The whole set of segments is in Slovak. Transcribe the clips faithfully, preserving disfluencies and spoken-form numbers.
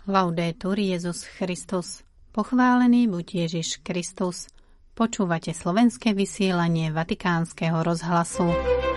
Laudetur Jesus Christus. Pochválený buď Ježiš Kristus. Počúvate slovenské vysielanie Vatikánskeho rozhlasu.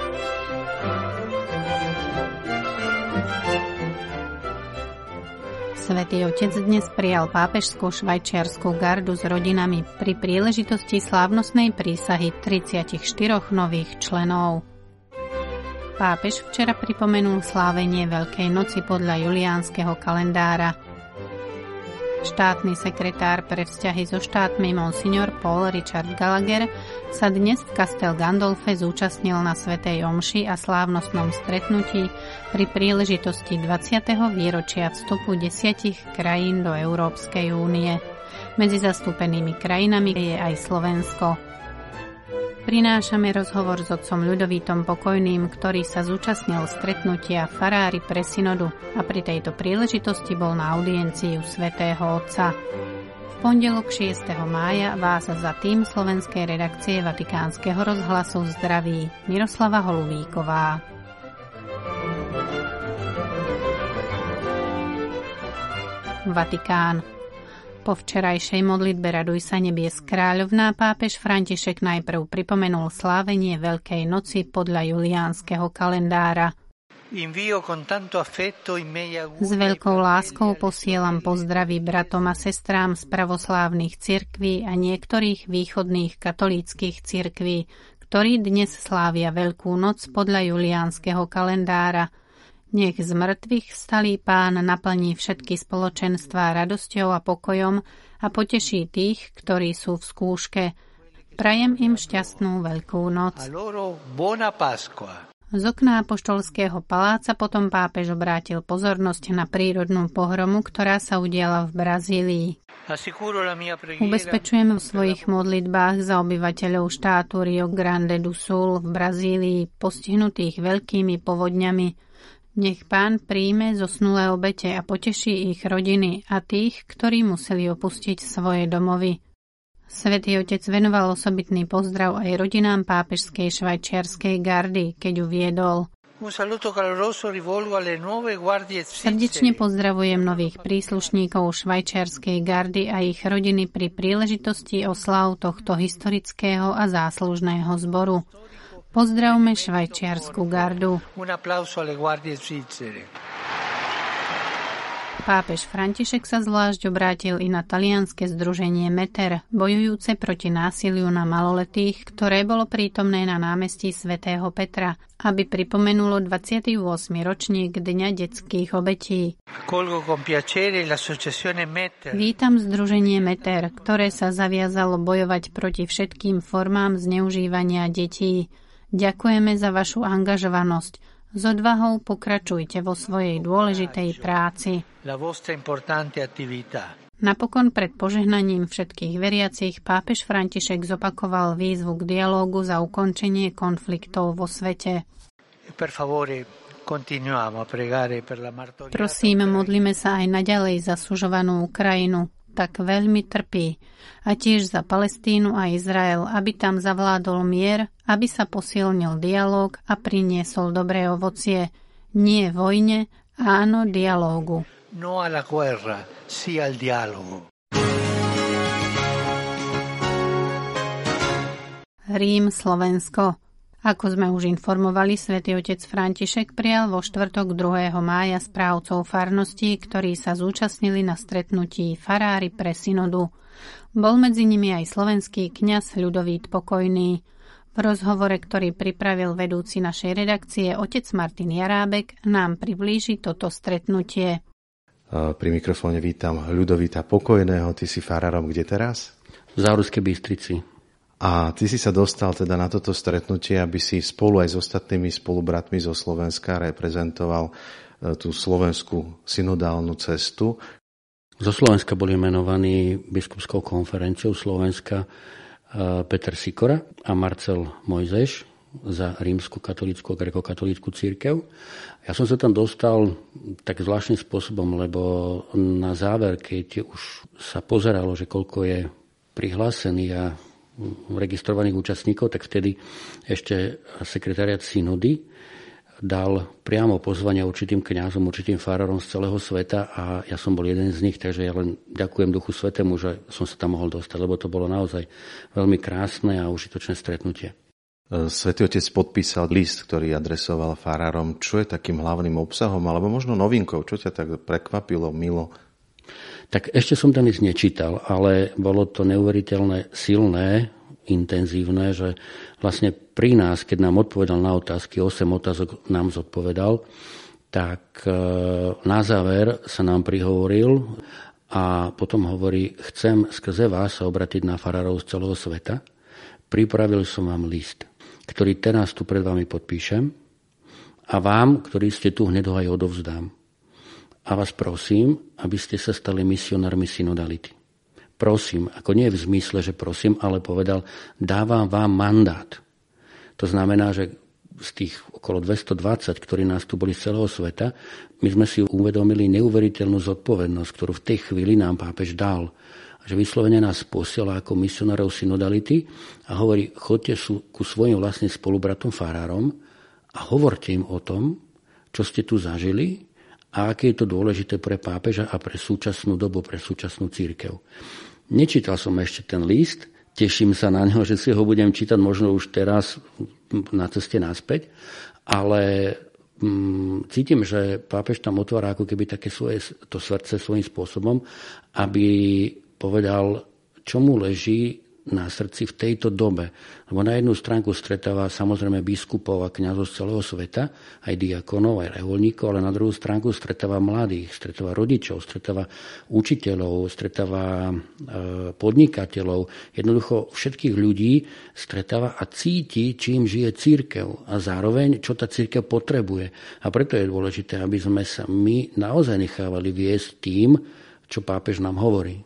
Svätý Otec dnes prijal pápežskú švajčiarsku gardu s rodinami pri príležitosti slávnostnej prísahy tridsaťštyri nových členov. Pápež včera pripomenul slávenie Veľkej noci podľa juliánskeho kalendára. Štátny sekretár pre vzťahy so štátmi Monsignor Paul Richard Gallagher sa dnes v Castel Gandolfe zúčastnil na svätej omši a slávnostnom stretnutí pri príležitosti dvadsiateho výročia vstupu desiatich krajín do Európskej únie. Medzi zastúpenými krajinami je aj Slovensko. Prinášame rozhovor s otcom Ľudovítom Pokojným, ktorý sa zúčastnil stretnutia farári pre synodu a pri tejto príležitosti bol na audienciu svätého Otca. V pondelok šiesteho mája vás za tým slovenskej redakcie Vatikánskeho rozhlasu zdraví Miroslava Holuvíková. Vatikán. Po včerajšej modlitbe Raduj sa nebies kráľovná pápež František najprv pripomenul slávenie Veľkej noci podľa juliánskeho kalendára. S veľkou láskou posielam pozdravy bratom a sestrám z pravoslávnych cirkví a niektorých východných katolíckych cirkví, ktorí dnes slávia Veľkú noc podľa juliánskeho kalendára. Nech z mŕtvych vstalý Pán naplní všetky spoločenstvá radosťou a pokojom a poteší tých, ktorí sú v skúške. Prajem im šťastnú Veľkú noc. Z okna apoštolského paláca potom pápež obrátil pozornosť na prírodnú pohromu, ktorá sa udiala v Brazílii. Ubezpečujem v svojich modlitbách za obyvateľov štátu Rio Grande do Sul v Brazílii, postihnutých veľkými povodňami. Nech Pán príjme zosnulé obete a poteší ich rodiny a tých, ktorí museli opustiť svoje domovy. Svätý Otec venoval osobitný pozdrav aj rodinám pápežskej švajčiarskej gardy, keď uviedol: Srdečne pozdravujem nových príslušníkov švajčiarskej gardy a ich rodiny pri príležitosti osláv tohto historického a záslužného zboru. Pozdravme švajčiarsku gardu. Pápež František sa zvlášť obrátil i na talianske združenie Meter, bojujúce proti násiliu na maloletých, ktoré bolo prítomné na námestí svätého Petra, aby pripomenulo dvadsiaty ôsmy ročník Dňa detských obetí. Vítam združenie Meter, ktoré sa zaviazalo bojovať proti všetkým formám zneužívania detí. Ďakujeme za vašu angažovanosť. S odvahou pokračujte vo svojej dôležitej práci. Napokon pred požehnaním všetkých veriacich pápež František zopakoval výzvu k dialógu za ukončenie konfliktov vo svete. Prosím, modlíme sa aj naďalej za sužovanú Ukrajinu. Tak veľmi trpí. A tiež za Palestínu a Izrael, aby tam zavládol mier, aby sa posilnil dialóg a priniesol dobré ovocie. Nie vojne, áno dialógu. No a la guerra, sí al diálogo. Rím, Slovensko. Ako sme už informovali, svätý Otec František prijal vo štvrtok druhého mája správcov farností, ktorí sa zúčastnili na stretnutí farári pre synodu. Bol medzi nimi aj slovenský kňaz Ľudovít Pokojný. V rozhovore, ktorý pripravil vedúci našej redakcie, otec Martin Jarábek, nám priblíži toto stretnutie. Pri mikrofóne vítam Ľudovíta Pokojného. Ty si farárom kde teraz? V Záhorskej Bystrici. A ty si sa dostal teda na toto stretnutie, aby si spolu aj s ostatnými spolubratmi zo Slovenska reprezentoval tú slovenskú synodálnu cestu. Zo Slovenska boli menovaní biskupskou konferenciou Slovenska Peter Sikora a Marcel Mojzeš za rímsku katolícku a grékokatolícku cirkev. Ja som sa tam dostal tak zvláštnym spôsobom, lebo na záver, keď už sa pozeralo, že koľko je prihlásených a registrovaných účastníkov, tak vtedy ešte sekretariat synody dal priamo pozvania určitým kňazom, určitým farárom z celého sveta a ja som bol jeden z nich, takže ja len ďakujem Duchu Svätému, že som sa tam mohol dostať, lebo to bolo naozaj veľmi krásne a užitočné stretnutie. Svätý Otec podpísal list, ktorý adresoval farárom. Čo je takým hlavným obsahom, alebo možno novinkou? Čo ťa tak prekvapilo, milo? Tak ešte som ten list nečítal, ale bolo to neuveriteľné, silné, intenzívne, že vlastne pri nás, keď nám odpovedal na otázky, osem otázok nám zodpovedal, tak na záver sa nám prihovoril a potom hovorí, chcem skrze vás sa obratiť na farárov z celého sveta. Pripravil som vám list, ktorý teraz tu pred vami podpíšem a vám, ktorí ste tu, hneď ho aj odovzdám. A vás prosím, aby ste sa stali misionármi synodality. Prosím, ako nie v zmysle, že prosím, ale povedal, dávam vám mandát. To znamená, že z tých okolo dvestodvadsať, ktorí nás tu boli z celého sveta, my sme si uvedomili neuveriteľnú zodpovednosť, ktorú v tej chvíli nám pápež dal. Že vyslovene nás posiela ako misionárov synodality a hovorí, choďte ku svojim vlastným spolubratom farárom a hovorte im o tom, čo ste tu zažili a aké je to dôležité pre pápeža a pre súčasnú dobu, pre súčasnú cirkev. Nečítal som ešte ten list, teším sa na neho, že si ho budem čítať možno už teraz na ceste naspäť, ale mm, cítim, že pápež tam otvára ako keby také svoje, to srdce svojím spôsobom, aby povedal, čo mu leží na srdci v tejto dobe. Lebo na jednu stránku stretáva samozrejme biskupov a kňazov z celého sveta, aj diakonov, aj reholníkov, ale na druhú stránku stretáva mladých, stretáva rodičov, stretáva učiteľov, stretáva e, podnikateľov. Jednoducho všetkých ľudí stretáva a cíti, čím žije cirkev a zároveň, čo tá cirkev potrebuje. A preto je dôležité, aby sme sa my naozaj nechávali viesť tým, čo pápež nám hovorí.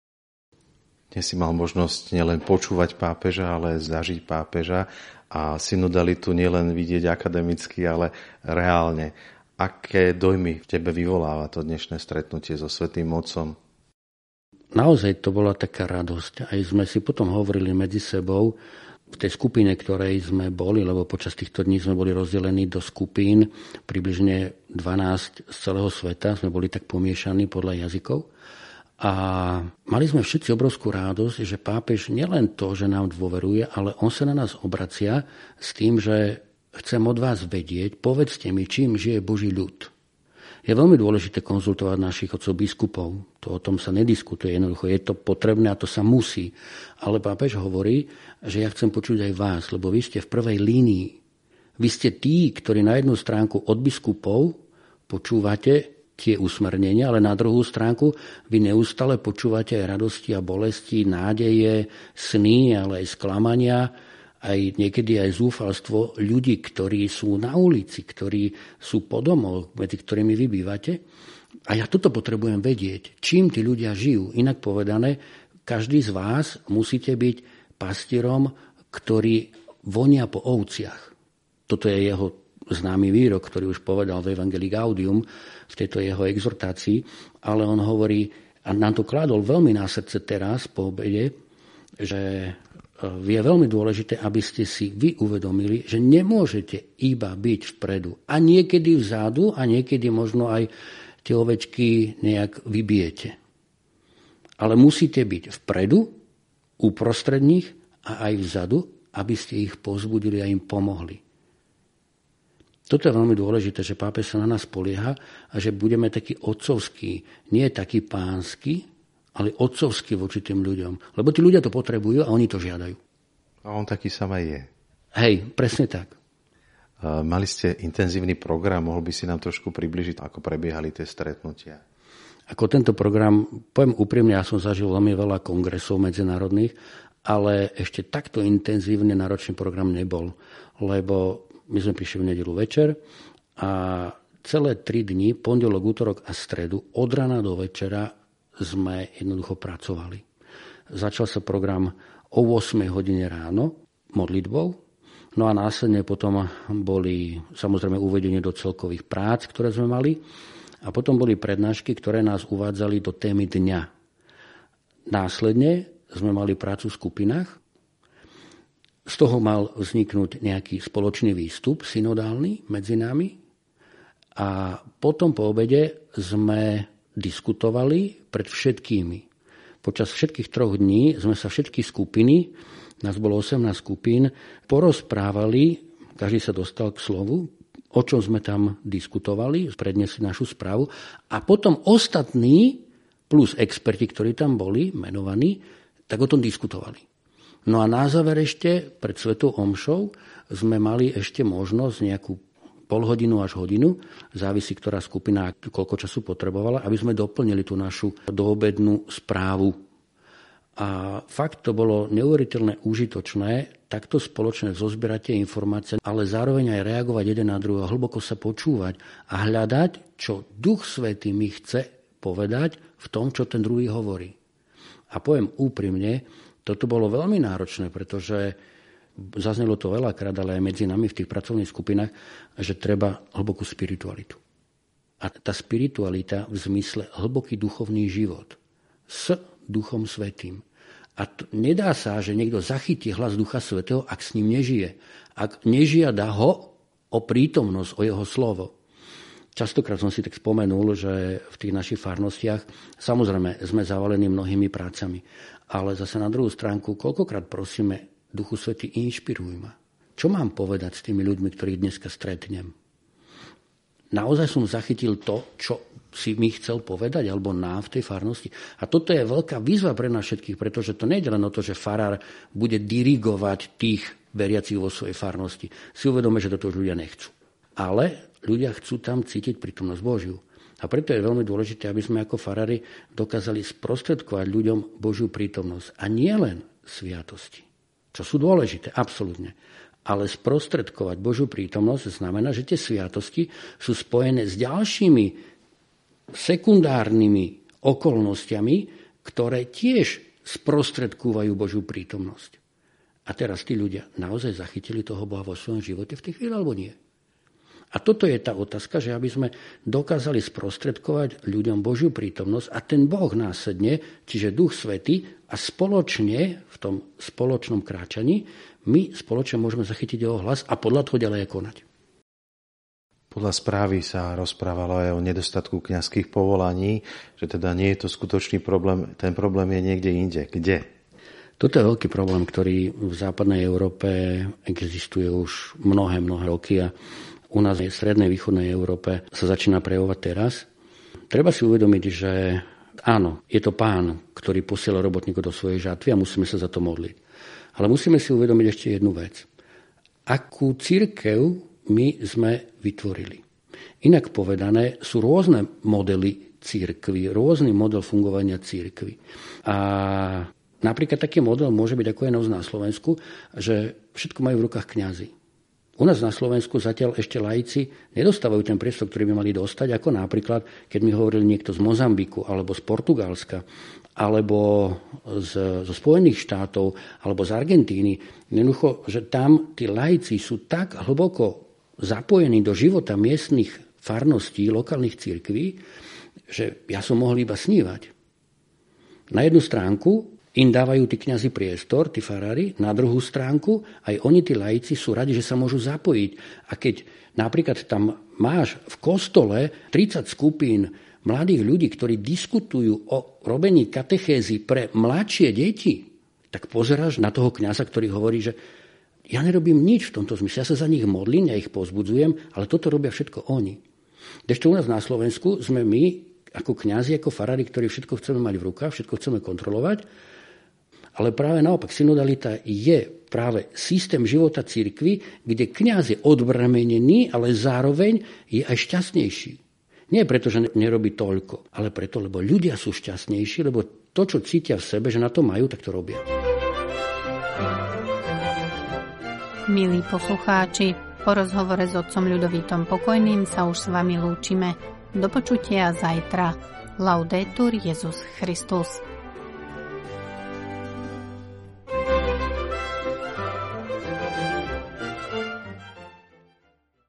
Dnes si mal možnosť nielen počúvať pápeža, ale zažiť pápeža a synodalitu nielen vidieť akademicky, ale reálne. Aké dojmy v tebe vyvoláva to dnešné stretnutie so Svätým Otcom? Naozaj to bola taká radosť. Aj sme si potom hovorili medzi sebou v tej skupine, ktorej sme boli, lebo počas týchto dní sme boli rozdelení do skupín, približne dvanásť z celého sveta, sme boli tak pomiešaní podľa jazykov. A mali sme všetci obrovskú radosť, že pápež nielen to, že nám dôveruje, ale on sa na nás obracia s tým, že chcem od vás vedieť, povedzte mi, čím žije Boží ľud. Je veľmi dôležité konzultovať našich otcov biskupov. To o tom sa nediskutuje, jednoducho je to potrebné a to sa musí. Ale pápež hovorí, že ja chcem počuť aj vás, lebo vy ste v prvej línii. Vy ste tí, ktorí na jednu stránku od biskupov počúvate tie usmernenia, ale na druhú stránku vy neustále počúvate aj radosti a bolesti, nádeje, sny, ale aj sklamania, aj niekedy aj zúfalstvo ľudí, ktorí sú na ulici, ktorí sú po domoch, medzi ktorými vy bývate. A ja toto potrebujem vedieť, čím tí ľudia žijú. Inak povedané, každý z vás musíte byť pastierom, ktorý vonia po ovciach. Toto je jeho známy výrok, ktorý už povedal v Evangelii Gaudium, v tejto jeho exhortácii, ale on hovorí, a nám to kládol veľmi na srdce teraz po obede, že je veľmi dôležité, aby ste si vy uvedomili, že nemôžete iba byť vpredu. A niekedy vzadu, a niekedy možno aj tie ovečky nejak vybijete. Ale musíte byť vpredu, uprostred nich a aj vzadu, aby ste ich povzbudili a im pomohli. Toto je veľmi dôležité, že pápež sa na nás spolieha a že budeme takí otcovskí, nie takí pánsky, ale otcovskí voči tým ľuďom. Lebo tí ľudia to potrebujú a oni to žiadajú. A on taký sám aj je. Hej, presne tak. Mali ste intenzívny program, mohol by si nám trošku približiť, ako prebiehali tie stretnutia? Ako tento program, poviem úprimne, ja som zažil veľmi veľa kongresov medzinárodných, ale ešte takto intenzívne náročný program nebol, lebo my sme prišli v nedeľu večer a celé tri dni, pondelok, útorok a stredu, od rana do večera sme jednoducho pracovali. Začal sa program o ôsmej hodine ráno modlitbou, no a následne potom boli samozrejme uvedenie do celkových prác, ktoré sme mali, a potom boli prednášky, ktoré nás uvádzali do témy dňa. Následne sme mali prácu v skupinách Z toho mal vzniknúť nejaký spoločný výstup synodálny medzi nami a potom po obede sme diskutovali pred všetkými. Počas všetkých troch dní sme sa všetky skupiny, nás bolo osemnásť skupín, porozprávali, každý sa dostal k slovu, o čom sme tam diskutovali, predniesli našu správu a potom ostatní, plus experti, ktorí tam boli menovaní, tak o tom diskutovali. No a na záver ešte pred svetou omšou sme mali ešte možnosť nejakú pol hodinu až hodinu, závisí, ktorá skupina koľko času potrebovala, aby sme doplnili tú našu doobednú správu. A fakt to bolo neuveriteľne užitočné, takto spoločne zozbierať tie informácie, ale zároveň aj reagovať jeden na druhého, hlboko sa počúvať a hľadať, čo Duch Svätý mi chce povedať v tom, čo ten druhý hovorí. A poviem úprimne, toto bolo veľmi náročné, pretože zaznelo to veľakrát, ale aj medzi nami v tých pracovných skupinách, že treba hlbokú spiritualitu. A tá spiritualita v zmysle hlboký duchovný život s Duchom Svätým. A to, nedá sa, že niekto zachytí hlas Ducha Svätého, ak s ním nežije. Ak nežiada ho o prítomnosť, o jeho slovo. Častokrát som si tak spomenul, že v tých našich farnostiach samozrejme sme zavalení mnohými prácami. Ale zase na druhú stránku, koľkokrát prosíme Duchu Svätý, inšpiruj ma. Čo mám povedať s tými ľuďmi, ktorých dneska stretnem? Naozaj som zachytil to, čo si mi chcel povedať, alebo nám v tej farnosti. A toto je veľká výzva pre nás všetkých, pretože to nie je len o to, že farár bude dirigovať tých veriacich vo svojej farnosti. Si uvedome, že toto už ľudia nechcú. Ale ľudia chcú tam cítiť prítomnosť Božiu. A preto je veľmi dôležité, aby sme ako farári dokázali sprostredkovať ľuďom Božiu prítomnosť. A nie len sviatosti, čo sú dôležité, absolútne. Ale sprostredkovať Božiu prítomnosť znamená, že tie sviatosti sú spojené s ďalšími sekundárnymi okolnostiami, ktoré tiež sprostredkúvajú Božiu prítomnosť. A teraz tí ľudia naozaj zachytili toho Boha vo svojom živote v tej chvíli, alebo nie? A toto je tá otázka, že aby sme dokázali sprostredkovať ľuďom Božiu prítomnosť a ten Boh následne, čiže Duch Svätý, a spoločne v tom spoločnom kráčaní my spoločne môžeme zachytiť jeho hlas a podľa toho ďalej konať. Podľa správy sa rozprávalo aj o nedostatku kňazských povolaní, že teda nie je to skutočný problém, ten problém je niekde inde. Kde? Toto je veľký problém, ktorý v západnej Európe existuje už mnohé, mnohé roky a u nás v strednej východnej Európe sa začína prejavovať teraz. Treba si uvedomiť, že áno, je to Pán, ktorý posiela robotníkov do svojej žatvy a musíme sa za to modliť. Ale musíme si uvedomiť ešte jednu vec. Akú cirkev my sme vytvorili. Inak povedané, sú rôzne modely cirkvi, rôzny model fungovania cirkvi. A napríklad taký model môže byť ako je na Slovensku, že všetko majú v rukách kňazi. U nás na Slovensku zatiaľ ešte laici nedostávajú ten priestor, ktorý by mali dostať, ako napríklad, keď mi hovoril niekto z Mozambiku, alebo z Portugalska, alebo z, zo Spojených štátov, alebo z Argentíny. Jednoducho, že tam tí laici sú tak hlboko zapojení do života miestnych farností, lokálnych cirkví, že ja som mohol iba snívať. Na jednu stránku im dávajú tí kňazi priestor, tí farári, na druhú stránku aj oni, tí laici, sú radi, že sa môžu zapojiť. A keď napríklad tam máš v kostole tridsať skupín mladých ľudí, ktorí diskutujú o robení katechézy pre mladšie deti, tak pozeráš na toho kňaza, ktorý hovorí, že ja nerobím nič v tomto zmysle, ja sa za nich modlím, ja ich povzbudzujem, ale toto robia všetko oni. Kdežto u nás na Slovensku sme my, ako kňazi, ako farári, ktorí všetko chceme mať v rukách, všetko chceme kontrolovať, ale práve naopak, synodalita je práve systém života cirkvi, kde kňaz je odbremenený, ale zároveň je aj šťastnejší. Nie preto, že nerobí toľko, ale preto, lebo ľudia sú šťastnejší, lebo to, čo cítia v sebe, že na to majú, tak to robia. Milí poslucháči, po rozhovore s otcom Ľudovítom Pokojným sa už s vami lúčime. Do počutia zajtra. Laudetur Jesus Christus.